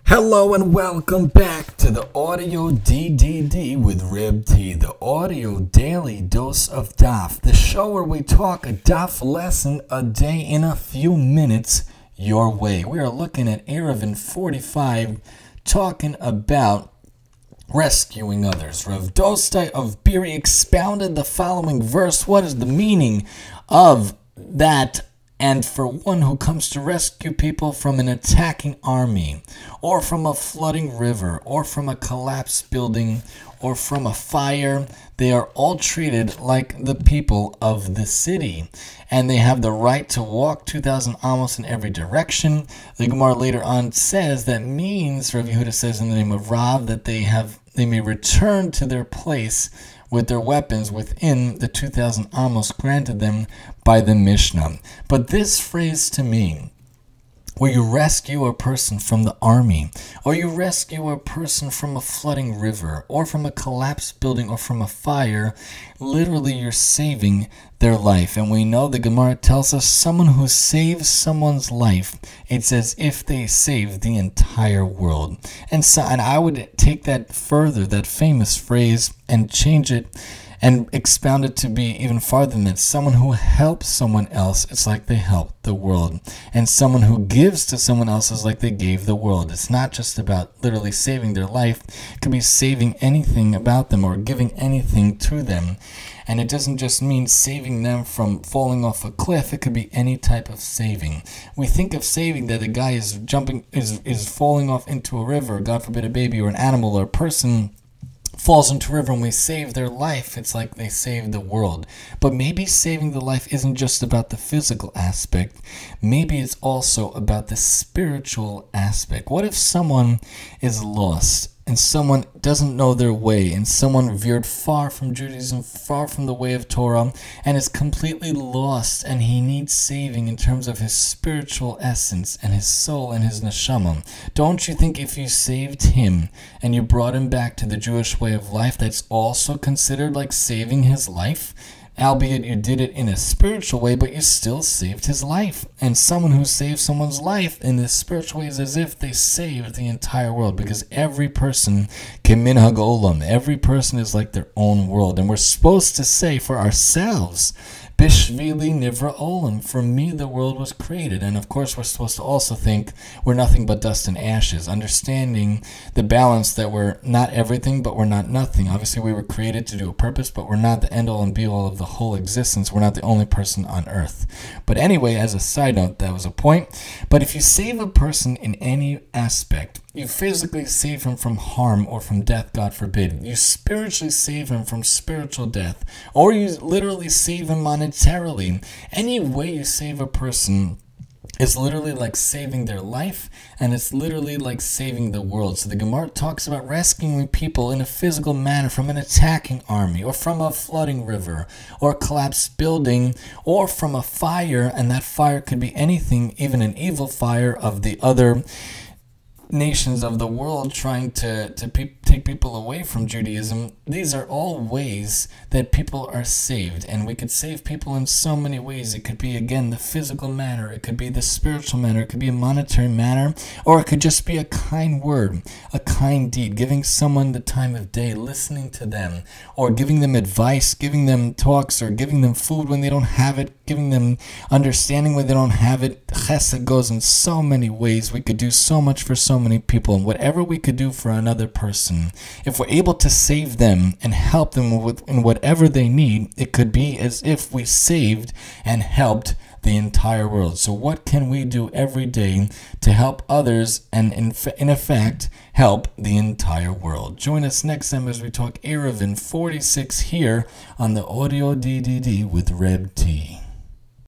Hello and welcome back to the Audio DDD with Reb T, the audio daily dose of Daf, the show where we talk a Daf lesson a day in a few minutes your way. We are looking at Eruvin 45, talking about rescuing others. Rav Dostai of Biri expounded the following verse. What is the meaning of that? And for one who comes to rescue people from an attacking army, or from a flooding river, or from a collapsed building, or from a fire, they are all treated like the people of the city. And they have the right to walk 2,000 amos in every direction. The Gemara later on says that means, Rav Yehuda says in the name of Rav, that they may return to their place with their weapons within the 2,000 amos granted them by the Mishnah. But this phrase to me, where you rescue a person from the army, or you rescue a person from a flooding river, or from a collapsed building, or from a fire, literally you're saving their life. And we know the Gemara tells us someone who saves someone's life, it's as if they saved the entire world. And I would take that further, that famous phrase, and change it and expound it to be even farther than that. Someone who helps someone else, it's like they helped the world. And someone who gives to someone else is like they gave the world. It's not just about literally saving their life. It could be saving anything about them or giving anything to them. And it doesn't just mean saving them from falling off a cliff. It could be any type of saving. We think of saving that a guy is falling off into a river, God forbid a baby or an animal or a person falls into a river and we save their life. It's like they saved the world. But maybe saving the life isn't just about the physical aspect. Maybe it's also about the spiritual aspect. What if someone is lost and someone doesn't know their way, and someone veered far from Judaism, far from the way of Torah, and is completely lost, and he needs saving in terms of his spiritual essence and his soul and his neshama? Don't you think if you saved him and you brought him back to the Jewish way of life, that's also considered like saving his life? Albeit you did it in a spiritual way, but you still saved his life. And someone who saves someone's life in this spiritual way is as if they saved the entire world, because every person keminhag olam, every person is like their own world. And we're supposed to say for ourselves, Bishvili nivra olam, for me the world was created. And of course we're supposed to also think we're nothing but dust and ashes, understanding the balance that we're not everything, but we're not nothing. Obviously we were created to do a purpose, but we're not the end all and be all of the whole existence. We're not the only person on earth. But anyway, as a side note, that was a point. But if you save a person in any aspect, you physically save him from harm or from death, God forbid. You spiritually save him from spiritual death, or you literally save him monetarily. Any way you save a person is literally like saving their life, and it's literally like saving the world. So the Gemara talks about rescuing people in a physical manner from an attacking army, or from a flooding river, or a collapsed building, or from a fire, and that fire could be anything, even an evil fire of the other nations of the world trying to take people away from Judaism. These are all ways that people are saved, and we could save people in so many ways. It could be, again, the physical manner, it could be the spiritual manner, it could be a monetary manner, or it could just be a kind word, a kind deed, giving someone the time of day, listening to them, or giving them advice, giving them talks, or giving them food when they don't have it, giving them understanding when they don't have it. Chesed goes in so many ways. We could do so much for so many people, and whatever we could do for another person, if we're able to save them and help them in whatever they need, it could be as if we saved and helped the entire world. So what can we do every day to help others and in effect help the entire world? Join us next time as we talk Eruvin 46 here on the Audio DDD with Reb T.